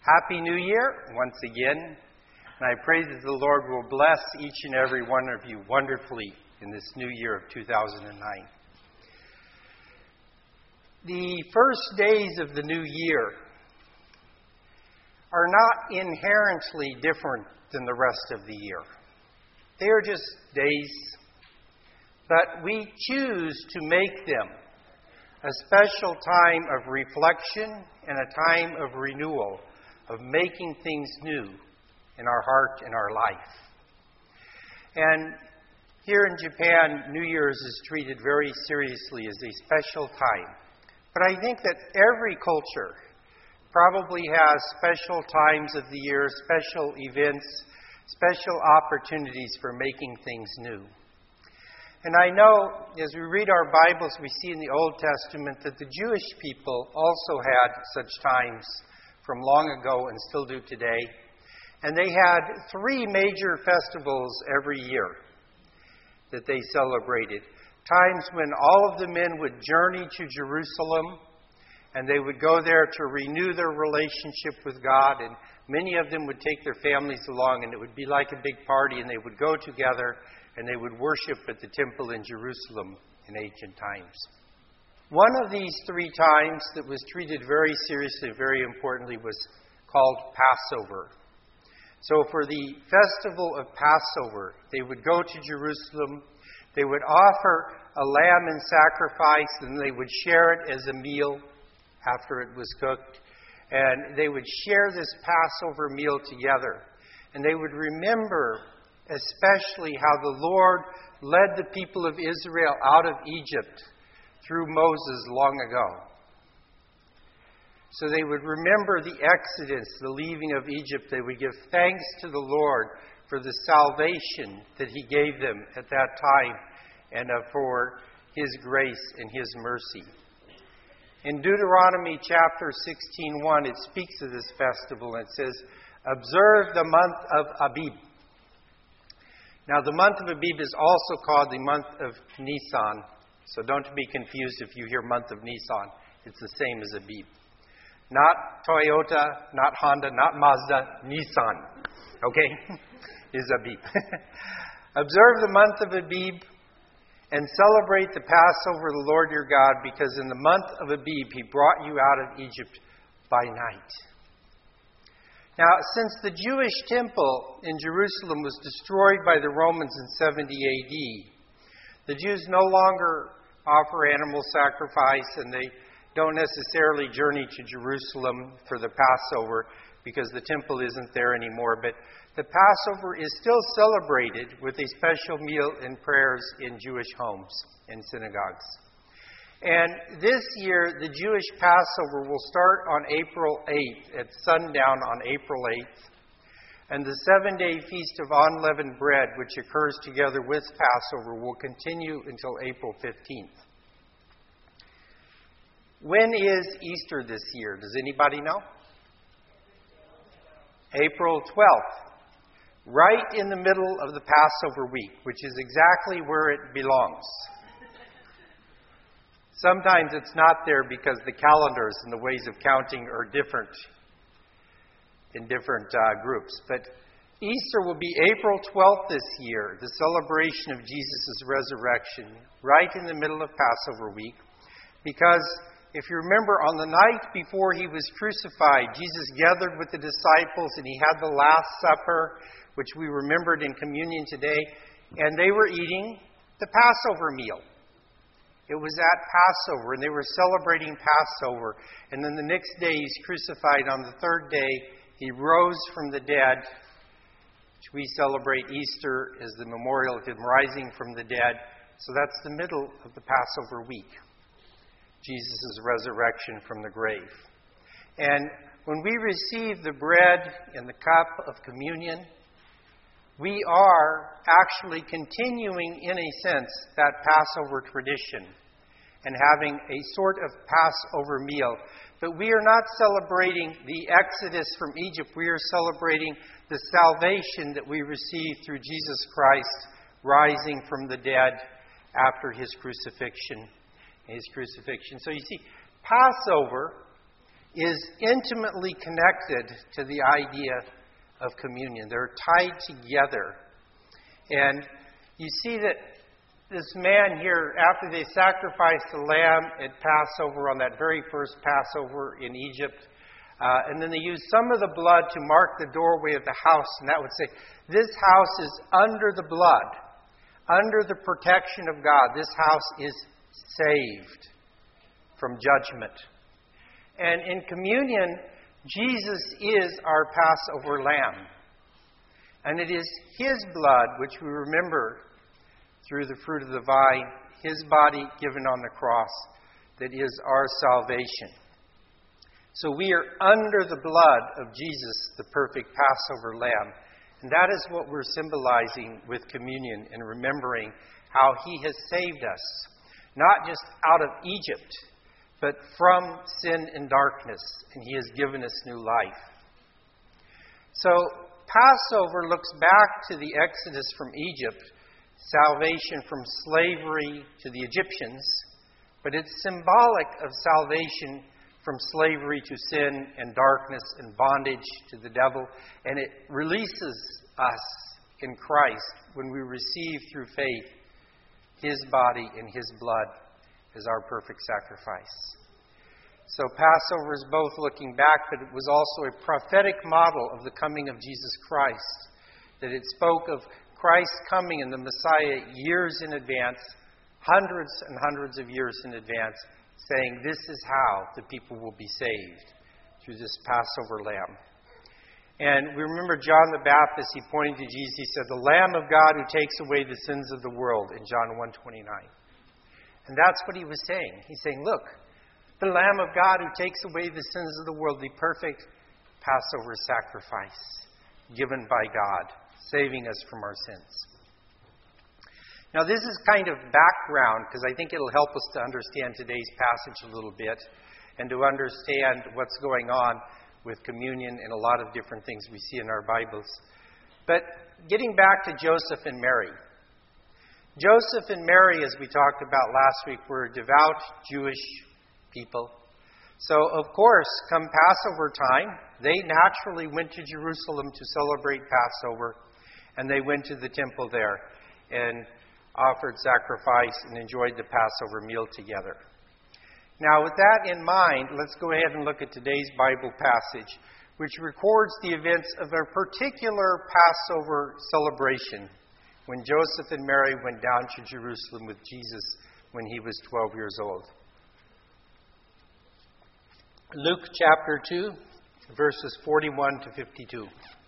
Happy New Year once again. And I pray that the Lord will bless each and every one of you wonderfully in this new year of 2009. The first days of the new year are not inherently different than the rest of the year. They are just days, but we choose to make them a special time of reflection and a time of renewal, of making things new in our heart and our life. And here in Japan, New Year's is treated very seriously as a special time. But I think that every culture probably has special times of the year, special events, special opportunities for making things new. And I know, as we read our Bibles, we see in the Old Testament that the Jewish people also had such times from long ago and still do today. And they had 3 major festivals every year that they celebrated. Times when all of the men would journey to Jerusalem, and they would go there to renew their relationship with God, and many of them would take their families along, and it would be like a big party, and they would go together, and they would worship at the temple in Jerusalem in ancient times. One of these 3 times that was treated very seriously, very importantly, was called Passover. So for the festival of Passover, they would go to Jerusalem, they would offer a lamb in sacrifice, and they would share it as a meal after it was cooked. And they would share this Passover meal together. And they would remember especially how the Lord led the people of Israel out of Egypt through Moses long ago. So they would remember the Exodus, the leaving of Egypt. They would give thanks to the Lord for the salvation that He gave them at that time and for His grace and His mercy. In Deuteronomy chapter 16:1, it speaks of this festival and it says, "Observe the month of Abib." Now, the month of Abib is also called the month of Nisan. So don't be confused if you hear month of Nisan. It's the same as Abib. Not Toyota, not Honda, not Mazda, Nissan. Okay? Is Abib. Observe the month of Abib and celebrate the Passover of the Lord your God, because in the month of Abib He brought you out of Egypt by night. Now, since the Jewish temple in Jerusalem was destroyed by the Romans in 70 AD, the Jews no longer offer animal sacrifice, and they don't necessarily journey to Jerusalem for the Passover because the temple isn't there anymore. But the Passover is still celebrated with a special meal and prayers in Jewish homes and synagogues. And this year, the Jewish Passover will start on April 8th, at sundown on April 8th. And the 7-day Feast of Unleavened Bread, which occurs together with Passover, will continue until April 15th. When is Easter this year? Does anybody know? April 12th. Right in the middle of the Passover week, which is exactly where it belongs. Sometimes it's not there because the calendars and the ways of counting are different in different groups. But Easter will be April 12th this year, the celebration of Jesus' resurrection, right in the middle of Passover week. Because if you remember, on the night before He was crucified, Jesus gathered with the disciples and He had the Last Supper, which we remembered in communion today, and they were eating the Passover meal. It was at Passover, and they were celebrating Passover. And then the next day, He's crucified. On the 3rd day, He rose from the dead, which we celebrate Easter as the memorial of Him rising from the dead. So that's the middle of the Passover week, Jesus' resurrection from the grave. And when we receive the bread and the cup of communion, we are actually continuing, in a sense, that Passover tradition and having a sort of Passover meal. But we are not celebrating the Exodus from Egypt. We are celebrating the salvation that we received through Jesus Christ rising from the dead after His crucifixion. So you see, Passover is intimately connected to the idea of communion. They're tied together. And you see that this man here, after they sacrificed the lamb at Passover, on that very first Passover in Egypt, and then they used some of the blood to mark the doorway of the house, and that would say, this house is under the blood, under the protection of God. This house is saved from judgment. And in communion, Jesus is our Passover lamb. And it is His blood, which we remember through the fruit of the vine, His body given on the cross, that is our salvation. So we are under the blood of Jesus, the perfect Passover lamb. And that is what we're symbolizing with communion and remembering how He has saved us, not just out of Egypt, but from sin and darkness, and He has given us new life. So Passover looks back to the Exodus from Egypt, salvation from slavery to the Egyptians, but it's symbolic of salvation from slavery to sin and darkness and bondage to the devil, and it releases us in Christ when we receive through faith His body and His blood as our perfect sacrifice. So Passover is both looking back, but it was also a prophetic model of the coming of Jesus Christ, that it spoke of Christ coming and the Messiah years in advance, hundreds and hundreds of years in advance, saying this is how the people will be saved, through this Passover lamb. And we remember John the Baptist, he pointed to Jesus, he said, the Lamb of God who takes away the sins of the world, in John 1:29. And that's what he was saying. He's saying, look, the Lamb of God who takes away the sins of the world, the perfect Passover sacrifice given by God, saving us from our sins. Now this is kind of background, because I think it'll help us to understand today's passage a little bit, and to understand what's going on with communion and a lot of different things we see in our Bibles. But getting back to Joseph and Mary. Joseph and Mary, as we talked about last week, were devout Jewish people. So, of course, come Passover time, they naturally went to Jerusalem to celebrate Passover, and they went to the temple there and offered sacrifice and enjoyed the Passover meal together. Now, with that in mind, let's go ahead and look at today's Bible passage, which records the events of a particular Passover celebration when Joseph and Mary went down to Jerusalem with Jesus when he was 12 years old. Luke chapter 2, verses 41 to 52.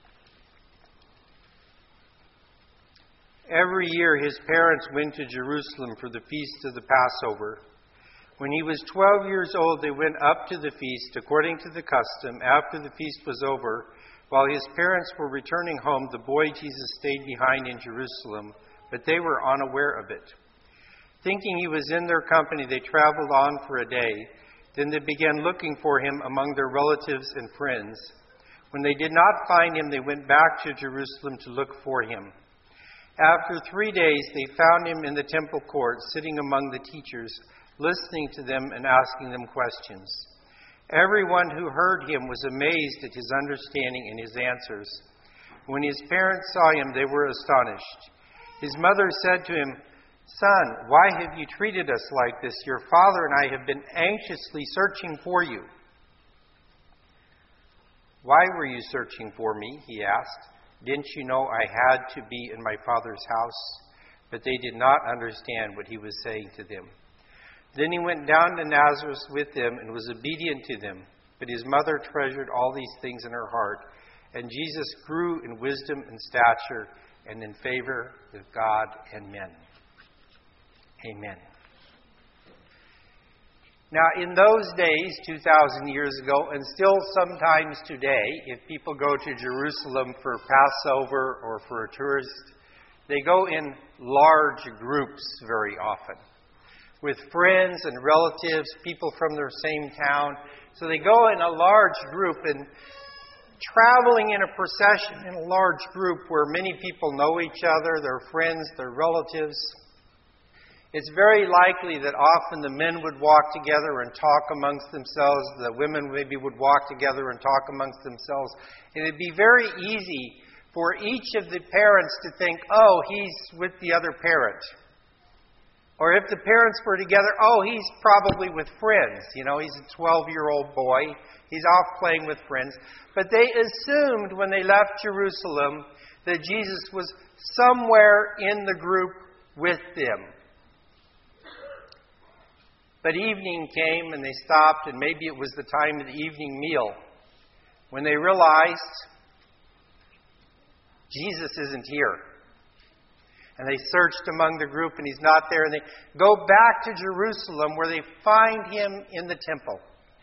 Every year his parents went to Jerusalem for the feast of the Passover. When he was 12 years old, they went up to the feast according to the custom. After the feast was over, while his parents were returning home, the boy Jesus stayed behind in Jerusalem, but they were unaware of it. Thinking he was in their company, they traveled on for a day. Then they began looking for him among their relatives and friends. When they did not find him, they went back to Jerusalem to look for him. After 3 days, they found him in the temple court, sitting among the teachers, listening to them and asking them questions. Everyone who heard him was amazed at his understanding and his answers. When his parents saw him, they were astonished. His mother said to him, "Son, why have you treated us like this? Your father and I have been anxiously searching for you." "Why were you searching for me?" he asked. "Didn't you know I had to be in my father's house?" But they did not understand what he was saying to them. Then he went down to Nazareth with them and was obedient to them. But his mother treasured all these things in her heart. And Jesus grew in wisdom and stature and in favor with God and men. Amen. Now, in those days, 2,000 years ago, and still sometimes today, if people go to Jerusalem for Passover or for a tourist, they go in large groups very often, with friends and relatives, people from their same town. So they go in a large group, and traveling in a procession in a large group where many people know each other, their friends, their relatives, It's very likely that often the men would walk together and talk amongst themselves. The women maybe would walk together and talk amongst themselves. And it'd be very easy for each of the parents to think, oh, he's with the other parent. Or if the parents were together, oh, he's probably with friends. You know, he's a 12-year-old boy. He's off playing with friends. But they assumed when they left Jerusalem that Jesus was somewhere in the group with them. But evening came and they stopped, and maybe it was the time of the evening meal, when they realized Jesus isn't here. And they searched among the group and he's not there. And they go back to Jerusalem where they find him in the temple.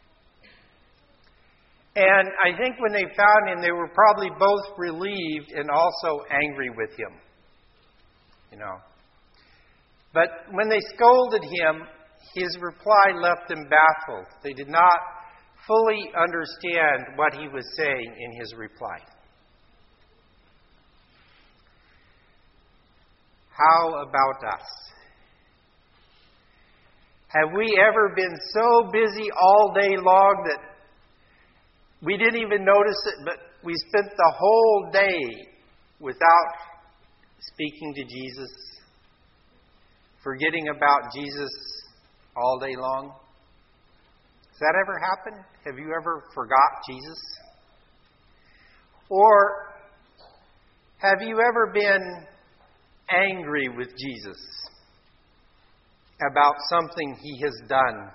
And I think when they found him, they were probably both relieved and also angry with him. You know. But when they scolded him, his reply left them baffled. They did not fully understand what he was saying in his reply. How about us? Have we ever been so busy all day long that we didn't even notice it, but we spent the whole day without speaking to Jesus, forgetting about Jesus all day long? Has that ever happened? Have you ever forgot Jesus? Or have you ever been angry with Jesus about something he has done?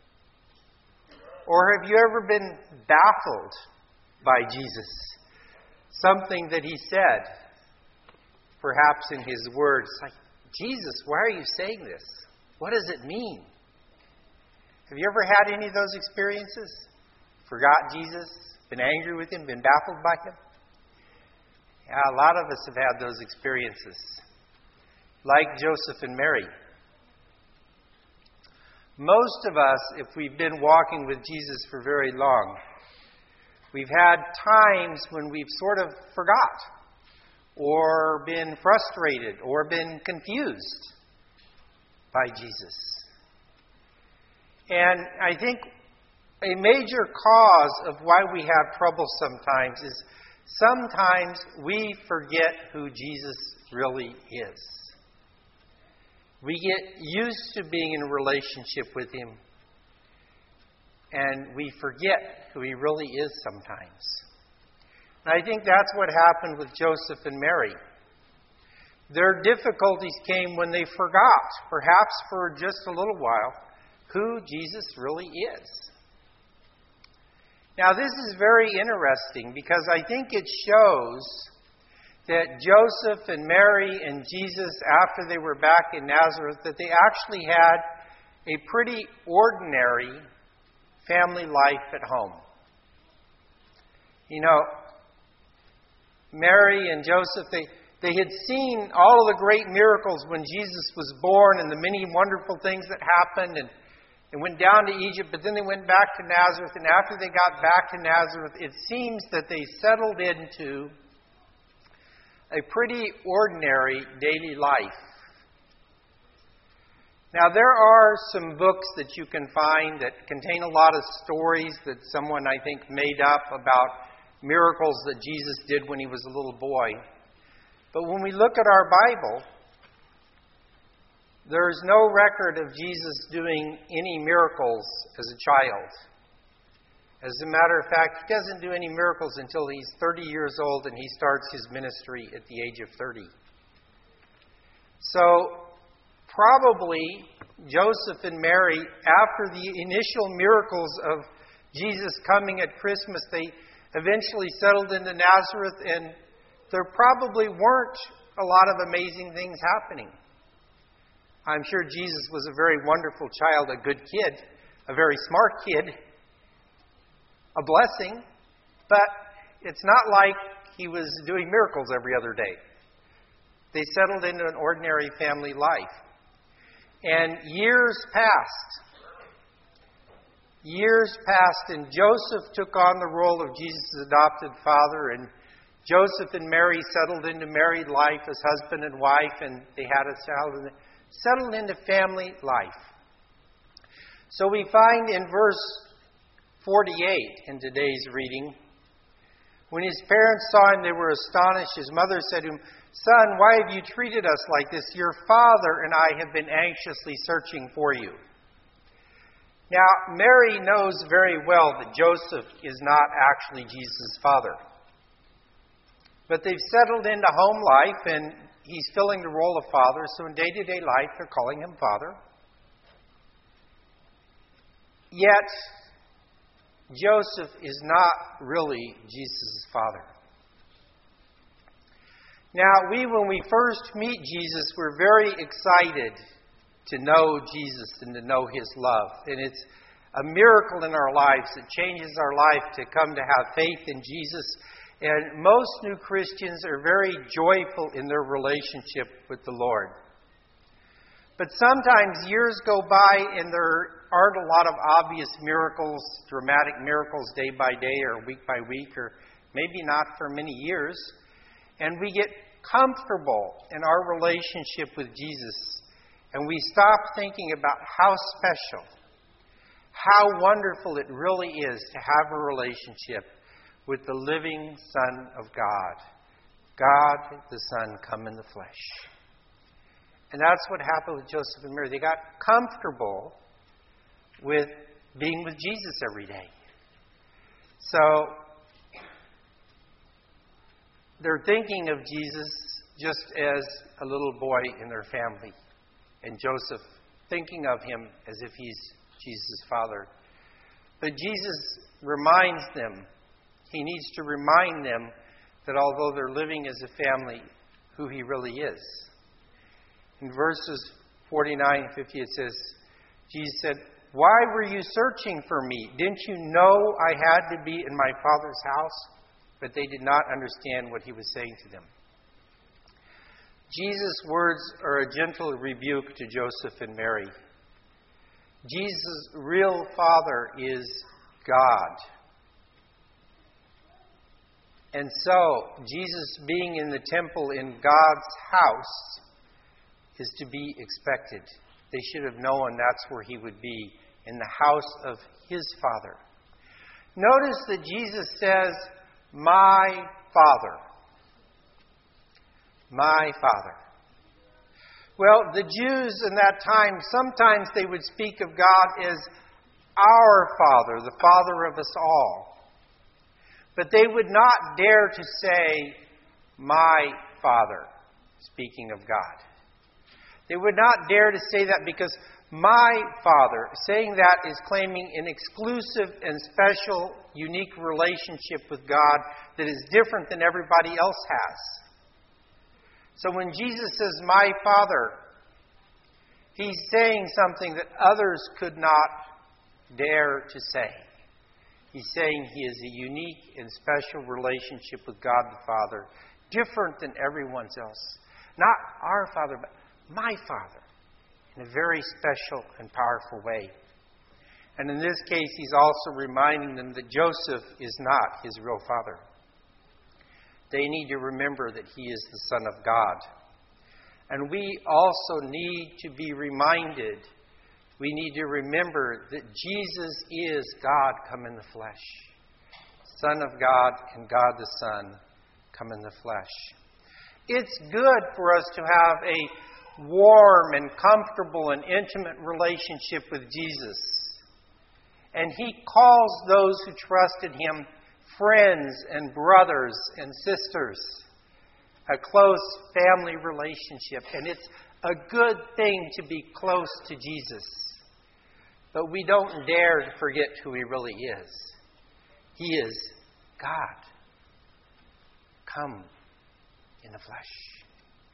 Or have you ever been baffled by Jesus? Something that he said, perhaps in his words, like, Jesus, why are you saying this? What does it mean? Have you ever had any of those experiences? Forgot Jesus? Been angry with him? Been baffled by him? Yeah, a lot of us have had those experiences. Like Joseph and Mary. Most of us, if we've been walking with Jesus for very long, we've had times when we've sort of forgot, or been frustrated, or been confused by Jesus. And I think a major cause of why we have trouble sometimes is sometimes we forget who Jesus really is. We get used to being in a relationship with him, and we forget who he really is sometimes. And I think that's what happened with Joseph and Mary. Their difficulties came when they forgot, perhaps for just a little while, who Jesus really is. Now, this is very interesting because I think it shows that Joseph and Mary and Jesus, after they were back in Nazareth, that they actually had a pretty ordinary family life at home. You know, Mary and Joseph, they had seen all of the great miracles when Jesus was born and the many wonderful things that happened, and went down to Egypt, but then they went back to Nazareth, and after they got back to Nazareth, it seems that they settled into a pretty ordinary daily life. Now, there are some books that you can find that contain a lot of stories that someone, I think, made up about miracles that Jesus did when he was a little boy. But when we look at our Bible, there is no record of Jesus doing any miracles as a child. As a matter of fact, he doesn't do any miracles until he's 30 years old and he starts his ministry at the age of 30. So, probably Joseph and Mary, after the initial miracles of Jesus coming at Christmas, they eventually settled into Nazareth, and there probably weren't a lot of amazing things happening. I'm sure Jesus was a very wonderful child, a good kid, a very smart kid, a blessing, but it's not like he was doing miracles every other day. They settled into an ordinary family life. And years passed, and Joseph took on the role of Jesus' adopted father, and Joseph and Mary settled into married life as husband and wife, and they had a child. And settled into family life. So we find in verse 48 in today's reading, when his parents saw him, they were astonished. His mother said to him, "Son, why have you treated us like this? Your father and I have been anxiously searching for you." Now, Mary knows very well that Joseph is not actually Jesus' father. But they've settled into home life, and he's filling the role of father, so in day-to-day life, they're calling him father. Yet, Joseph is not really Jesus' father. Now, when we first meet Jesus, we're very excited to know Jesus and to know his love. And it's a miracle in our lives. It changes our life to come to have faith in Jesus. And most new Christians are very joyful in their relationship with the Lord. But sometimes years go by and there aren't a lot of obvious miracles, dramatic miracles day by day or week by week, or maybe not for many years. And we get comfortable in our relationship with Jesus. And we stop thinking about how special, how wonderful it really is to have a relationship with the living Son of God. God the Son come in the flesh. And that's what happened with Joseph and Mary. They got comfortable with being with Jesus every day. So they're thinking of Jesus just as a little boy in their family. And Joseph thinking of him as if he's Jesus' father. But Jesus reminds them, he needs to remind them that although they're living as a family, who he really is. In verses 49 and 50 it says, Jesus said, "Why were you searching for me? Didn't you know I had to be in my Father's house?" But they did not understand what he was saying to them. Jesus' words are a gentle rebuke to Joseph and Mary. Jesus' real father is God. And so, Jesus being in the temple in God's house is to be expected. They should have known that's where he would be, in the house of his Father. Notice that Jesus says, "My Father." My Father. Well, the Jews in that time, sometimes they would speak of God as our Father, the Father of us all. But they would not dare to say, "My Father," speaking of God. They would not dare to say that because "my Father," saying that is claiming an exclusive and special, unique relationship with God that is different than everybody else has. So when Jesus says, "My Father," he's saying something that others could not dare to say. He's saying he has a unique and special relationship with God the Father, different than everyone's else. Not our Father, but my Father, in a very special and powerful way. And in this case, he's also reminding them that Joseph is not his real father. They need to remember that he is the Son of God. And we also need to be reminded, we need to remember that Jesus is God come in the flesh. Son of God and God the Son come in the flesh. It's good for us to have a warm and comfortable and intimate relationship with Jesus. And he calls those who trusted him friends and brothers and sisters. A close family relationship. And it's a good thing to be close to Jesus. But we don't dare to forget who he really is. He is God, come in the flesh.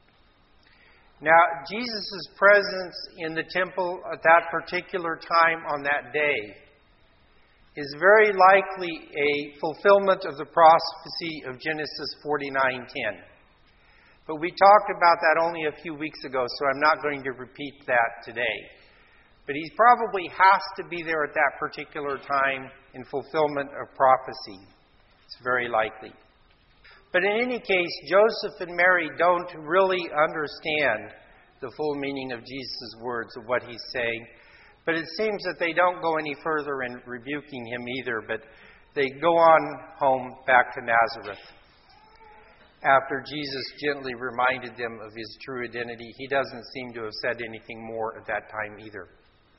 Now, Jesus' presence in the temple at that particular time on that day is very likely a fulfillment of the prophecy of Genesis 49:10. But we talked about that only a few weeks ago, so I'm not going to repeat that today. But he probably has to be there at that particular time in fulfillment of prophecy. It's very likely. But in any case, Joseph and Mary don't really understand the full meaning of Jesus' words, of what he's saying. But it seems that they don't go any further in rebuking him either, but they go on home back to Nazareth. After Jesus gently reminded them of his true identity, he doesn't seem to have said anything more at that time either.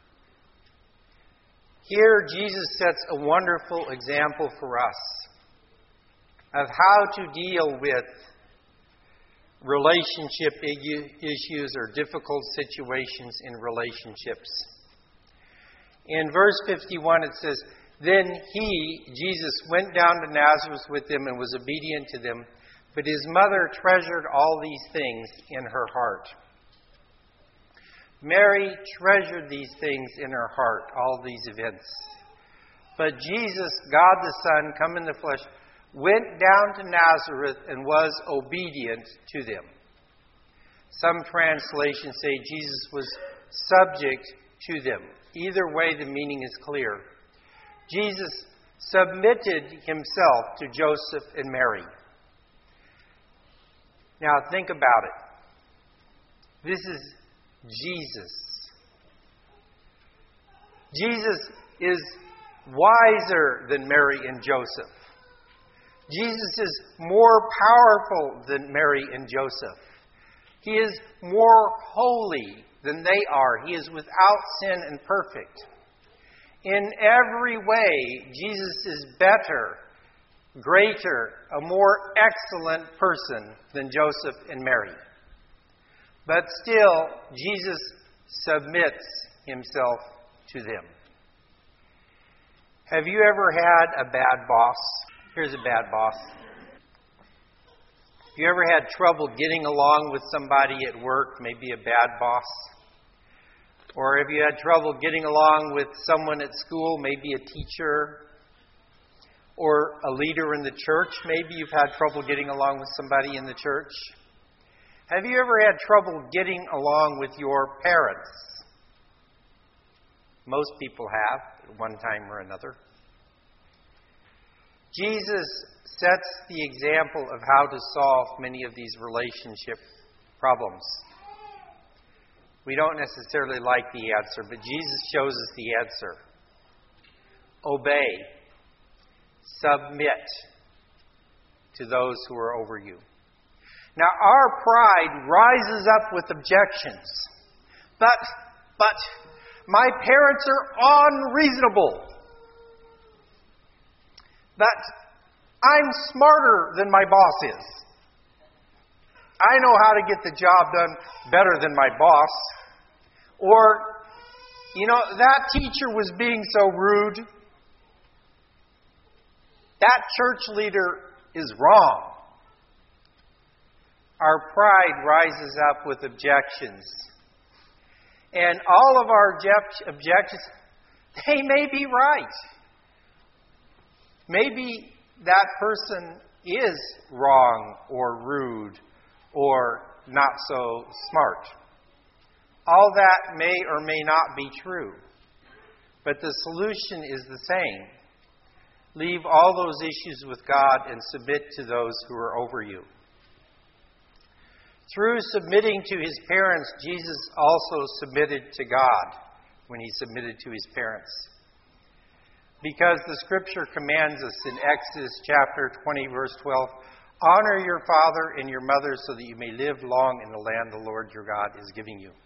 Here, Jesus sets a wonderful example for us of how to deal with relationship issues or difficult situations in relationships. In verse 51, it says, "Then he," Jesus, "went down to Nazareth with them and was obedient to them. But his mother treasured all these things in her heart." Mary treasured these things in her heart, all these events. But Jesus, God the Son, come in the flesh, went down to Nazareth and was obedient to them. Some translations say Jesus was subject to them. Either way, the meaning is clear. Jesus submitted himself to Joseph and Mary. Now think about it. This is Jesus. Jesus is wiser than Mary and Joseph. Jesus is more powerful than Mary and Joseph. He is more holy than they are. He is without sin and perfect. In every way, Jesus is better, greater, a more excellent person than Joseph and Mary. But still, Jesus submits himself to them. Have you ever had a bad boss? Here's a bad boss. Have you ever had trouble getting along with somebody at work, maybe a bad boss? Or have you had trouble getting along with someone at school, maybe a teacher? Or a leader in the church? Maybe you've had trouble getting along with somebody in the church. Have you ever had trouble getting along with your parents? Most people have, at one time or another. Jesus sets the example of how to solve many of these relationship problems. We don't necessarily like the answer, but Jesus shows us the answer. Obey. Submit to those who are over you. Now, our pride rises up with objections. But my parents are unreasonable. But I'm smarter than my boss is. I know how to get the job done better than my boss. Or, that teacher was being so rude. That church leader is wrong. Our pride rises up with objections. And all of our objections, they may be right. Maybe that person is wrong or rude or not so smart. All that may or may not be true. But the solution is the same. Leave all those issues with God and submit to those who are over you. Through submitting to his parents, Jesus also submitted to God when he submitted to his parents. Because the Scripture commands us in Exodus chapter 20, verse 12, "Honor your father and your mother so that you may live long in the land the Lord your God is giving you."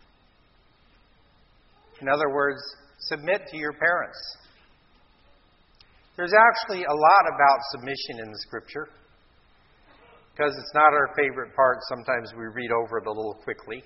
In other words, submit to your parents. There's actually a lot about submission in the Scripture. Because it's not our favorite part, sometimes we read over it a little quickly.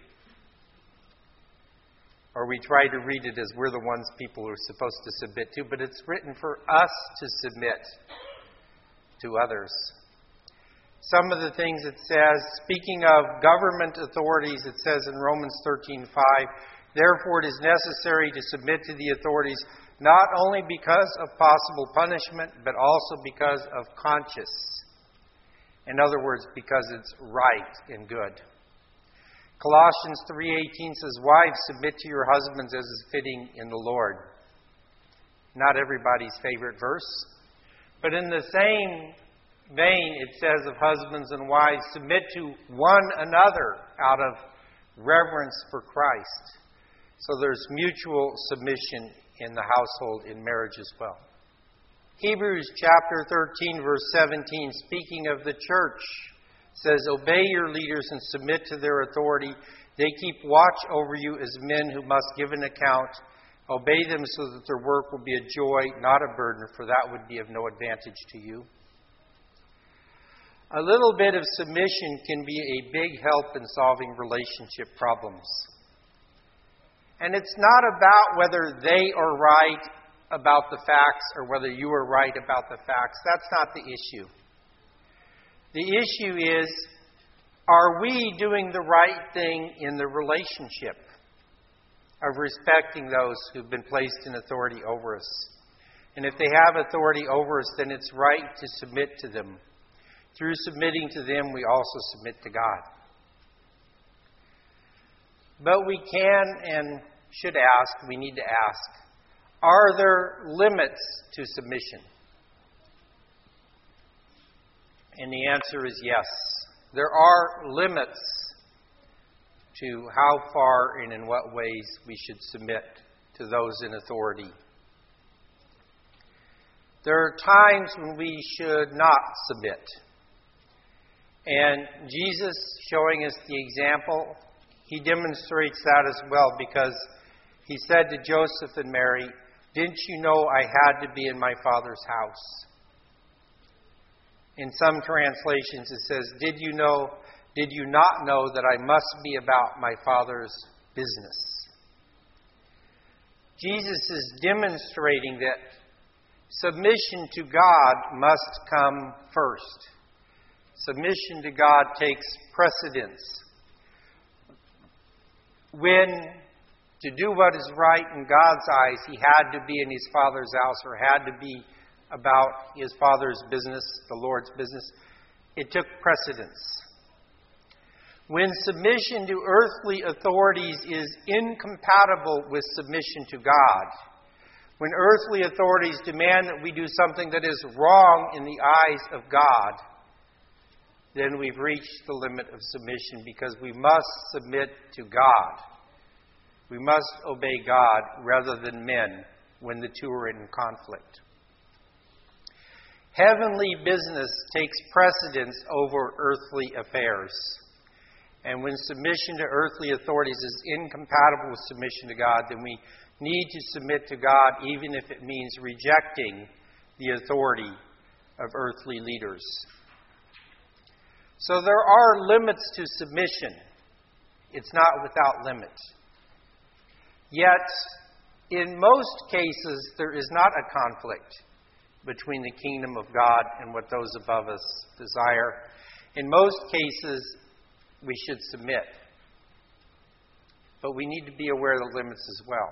Or we try to read it as we're the ones people are supposed to submit to. But it's written for us to submit to others. Some of the things it says, speaking of government authorities, it says in Romans 13:5, "Therefore it is necessary to submit to the authorities, not only because of possible punishment, but also because of conscience." In other words, because it's right and good. Colossians 3:18 says, "Wives, submit to your husbands as is fitting in the Lord." Not everybody's favorite verse. But in the same vein, it says of husbands and wives, submit to one another out of reverence for Christ. So there's mutual submission in the household, in marriage as well. Hebrews chapter 13, verse 17, speaking of the church, says, "Obey your leaders and submit to their authority. They keep watch over you as men who must give an account. Obey them so that their work will be a joy, not a burden, for that would be of no advantage to you." A little bit of submission can be a big help in solving relationship problems. And it's not about whether they are right about the facts or whether you are right about the facts. That's not the issue. The issue is, are we doing the right thing in the relationship of respecting those who've been placed in authority over us? And if they have authority over us, then it's right to submit to them. Through submitting to them, we also submit to God. But we can and should ask, we need to ask, are there limits to submission? And the answer is yes. There are limits to how far and in what ways we should submit to those in authority. There are times when we should not submit. And Jesus, showing us the example, he demonstrates that as well, because he said to Joseph and Mary, "Didn't you know I had to be in my Father's house?" In some translations it says, did you not know that I must be about my Father's business? Jesus is demonstrating that submission to God must come first. Submission to God takes precedence. When to do what is right in God's eyes, he had to be in his Father's house or had to be about his Father's business, the Lord's business. It took precedence. When submission to earthly authorities is incompatible with submission to God, when earthly authorities demand that we do something that is wrong in the eyes of God, then we've reached the limit of submission, because we must submit to God. We must obey God rather than men when the two are in conflict. Heavenly business takes precedence over earthly affairs. And when submission to earthly authorities is incompatible with submission to God, then we need to submit to God, even if it means rejecting the authority of earthly leaders. So there are limits to submission. It's not without limit. Yet, in most cases, there is not a conflict between the kingdom of God and what those above us desire. In most cases, we should submit. But we need to be aware of the limits as well.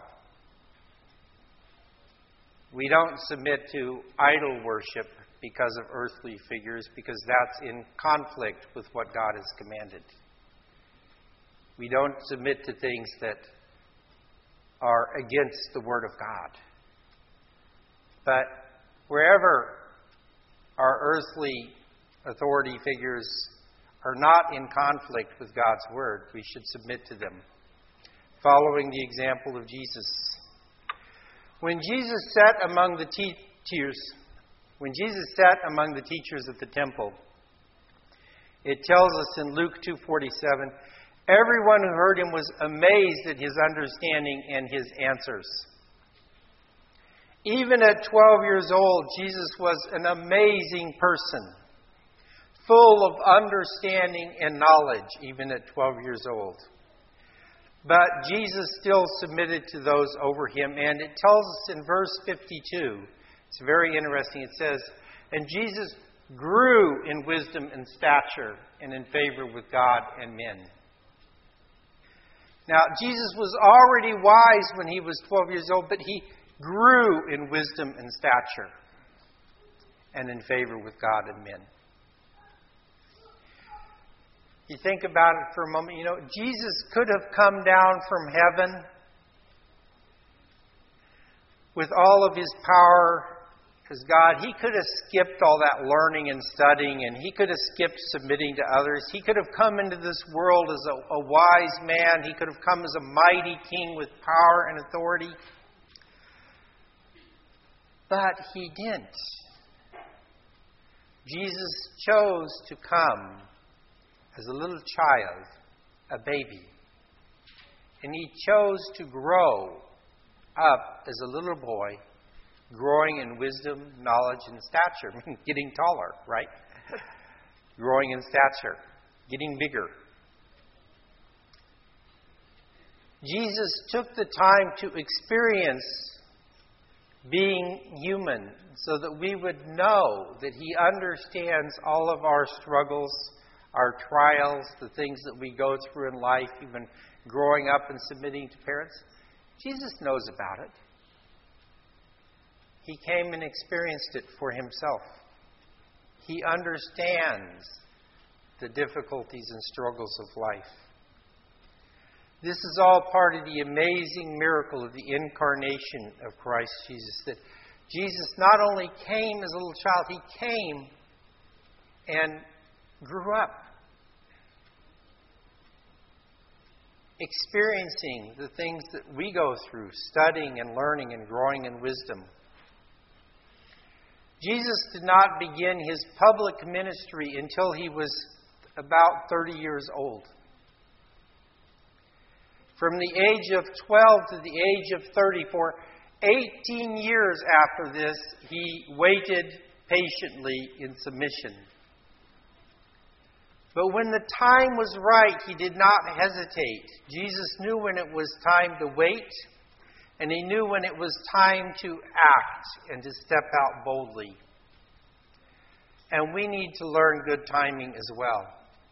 We don't submit to idol worship because of earthly figures, because that's in conflict with what God has commanded. We don't submit to things that are against the Word of God. But wherever our earthly authority figures are not in conflict with God's Word, we should submit to them, following the example of Jesus. When Jesus sat among the teachers at the temple, it tells us in Luke 2:47, everyone who heard him was amazed at his understanding and his answers. Even at 12 years old, Jesus was an amazing person, full of understanding and knowledge, even at 12 years old. But Jesus still submitted to those over him, and it tells us in verse 52, it's very interesting, it says, and Jesus grew in wisdom and stature and in favor with God and men. Now, Jesus was already wise when he was 12 years old, but he grew in wisdom and stature and in favor with God and men. You think about it for a moment. You know, Jesus could have come down from heaven with all of his power as God. He could have skipped all that learning and studying, and He could have skipped submitting to others. He could have come into this world as a wise man. He could have come as a mighty king with power and authority. But He didn't. Jesus chose to come as a little child, a baby. And He chose to grow up as a little boy, growing in wisdom, knowledge, and stature. Getting taller, right? Growing in stature. Getting bigger. Jesus took the time to experience being human so that we would know that He understands all of our struggles, our trials, the things that we go through in life, even growing up and submitting to parents. Jesus knows about it. He came and experienced it for Himself. He understands the difficulties and struggles of life. This is all part of the amazing miracle of the incarnation of Christ Jesus. That Jesus not only came as a little child, He came and grew up, experiencing the things that we go through, studying and learning and growing in wisdom. Jesus did not begin His public ministry until He was about 30 years old. From the age of 12 to the age of 30, for 18 years after this, He waited patiently in submission. But when the time was right, He did not hesitate. Jesus knew when it was time to wait, and He knew when it was time to act and to step out boldly. And we need to learn good timing as well.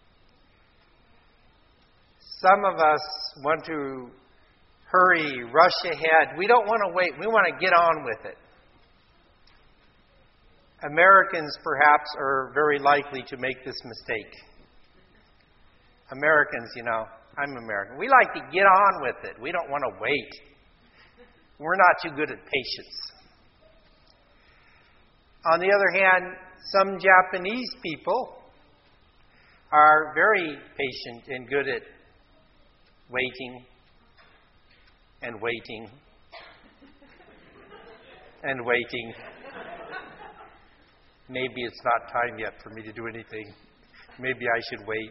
Some of us want to hurry, rush ahead. We don't want to wait. We want to get on with it. Americans, perhaps, are very likely to make this mistake. Americans, I'm American. We like to get on with it. We don't want to wait. We're not too good at patience. On the other hand, some Japanese people are very patient and good at waiting and waiting and waiting. Maybe it's not time yet for me to do anything. Maybe I should wait.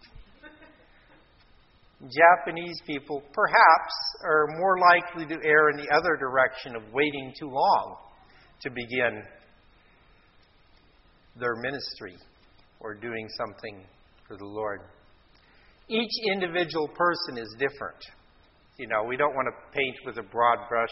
Japanese people, perhaps, are more likely to err in the other direction of waiting too long to begin their ministry or doing something for the Lord. Each individual person is different. We don't want to paint with a broad brush.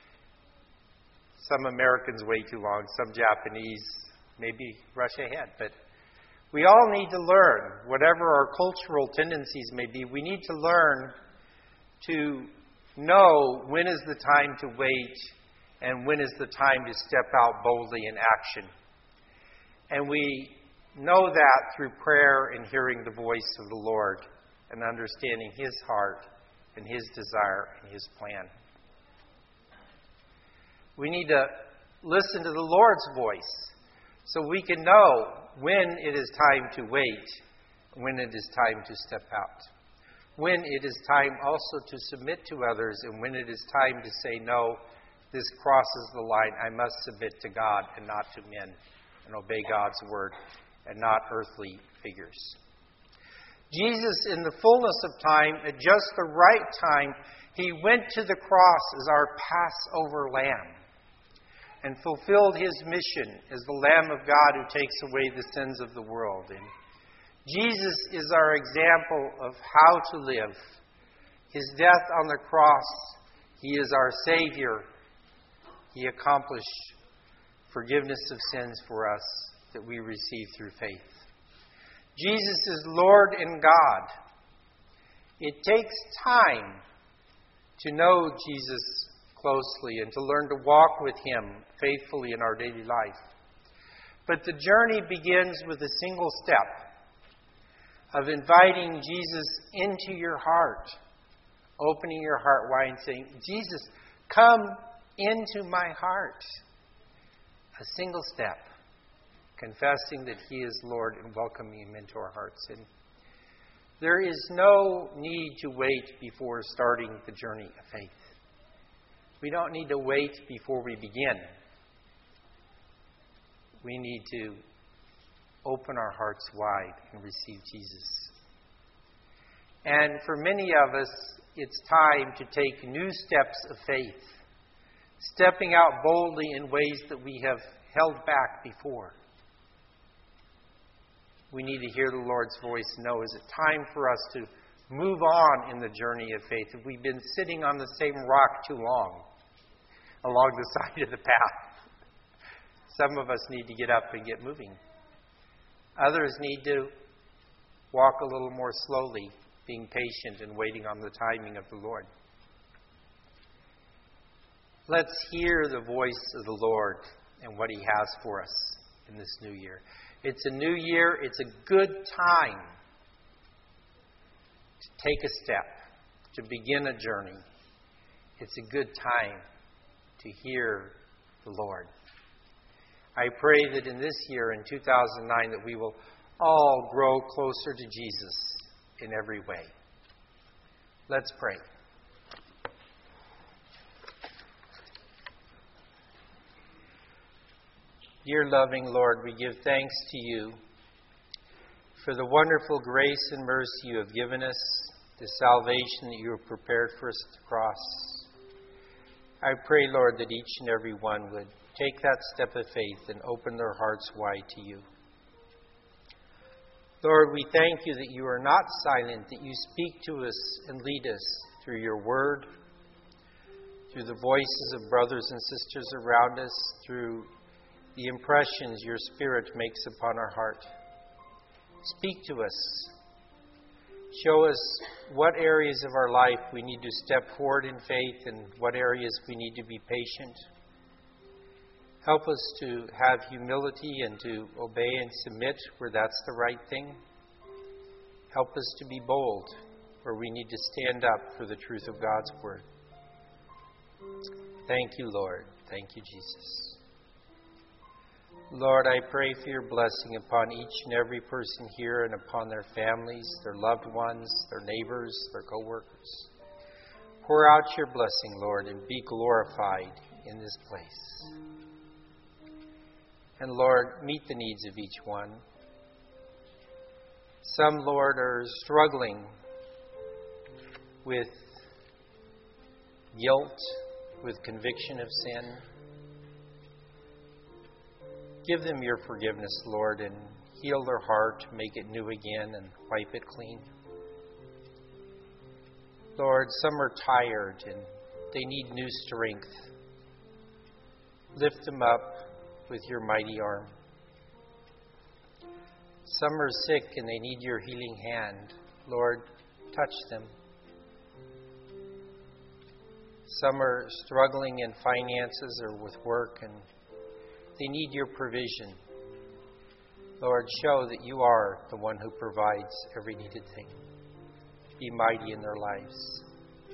Some Americans wait too long, some Japanese maybe rush ahead, but we all need to learn, whatever our cultural tendencies may be, we need to learn to know when is the time to wait and when is the time to step out boldly in action. And we know that through prayer and hearing the voice of the Lord and understanding His heart and His desire and His plan. We need to listen to the Lord's voice so we can know when it is time to wait, when it is time to step out, when it is time also to submit to others, and when it is time to say, no, this crosses the line. I must submit to God and not to men, and obey God's word and not earthly figures. Jesus, in the fullness of time, at just the right time, He went to the cross as our Passover lamb and fulfilled His mission as the Lamb of God who takes away the sins of the world. And Jesus is our example of how to live. His death on the cross, He is our Savior. He accomplished forgiveness of sins for us that we receive through faith. Jesus is Lord and God. It takes time to know Jesus closely and to learn to walk with Him faithfully in our daily life. But the journey begins with a single step of inviting Jesus into your heart, opening your heart wide and saying, Jesus, come into my heart. a single step, confessing that He is Lord and welcoming Him into our hearts. And there is no need to wait before starting the journey of faith. We don't need to wait before we begin. We need to open our hearts wide and receive Jesus. And for many of us, it's time to take new steps of faith, stepping out boldly in ways that we have held back before. We need to hear the Lord's voice and know, is it time for us to move on in the journey of faith? If we've been sitting on the same rock too long, along the side of the path, some of us need to get up and get moving. Others need to walk a little more slowly, being patient and waiting on the timing of the Lord. Let's hear the voice of the Lord and what He has for us in this new year. It's a new year. It's a good time to take a step, to begin a journey. It's a good time to hear the Lord. I pray that in this year, in 2009, that we will all grow closer to Jesus in every way. Let's pray. Dear loving Lord, we give thanks to You for the wonderful grace and mercy You have given us, the salvation that You have prepared for us at the cross. I pray, Lord, that each and every one would take that step of faith and open their hearts wide to You. Lord, we thank You that You are not silent, that You speak to us and lead us through Your word, through the voices of brothers and sisters around us, through the impressions Your Spirit makes upon our heart. Speak to us. Show us what areas of our life we need to step forward in faith and what areas we need to be patient. Help us to have humility and to obey and submit where that's the right thing. Help us to be bold where we need to stand up for the truth of God's Word. Thank You, Lord. Thank You, Jesus. Lord, I pray for Your blessing upon each and every person here and upon their families, their loved ones, their neighbors, their co-workers. Pour out Your blessing, Lord, and be glorified in this place. And Lord, meet the needs of each one. Some, Lord, are struggling with guilt, with conviction of sin. Give them Your forgiveness, Lord, and heal their heart, make it new again, and wipe it clean. Lord, some are tired and they need new strength. Lift them up with Your mighty arm. Some are sick and they need Your healing hand. Lord, touch them. Some are struggling in finances or with work and they need Your provision. Lord, show that You are the one who provides every needed thing. Be mighty in their lives.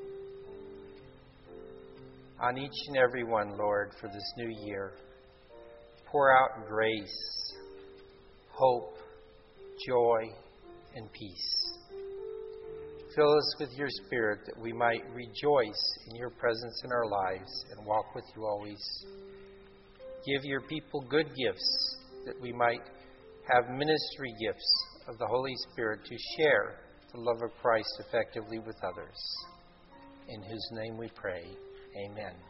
On each and every one, Lord, for this new year, pour out grace, hope, joy, and peace. Fill us with Your Spirit that we might rejoice in Your presence in our lives and walk with You always. Give Your people good gifts that we might have ministry gifts of the Holy Spirit to share the love of Christ effectively with others. In whose name we pray. Amen.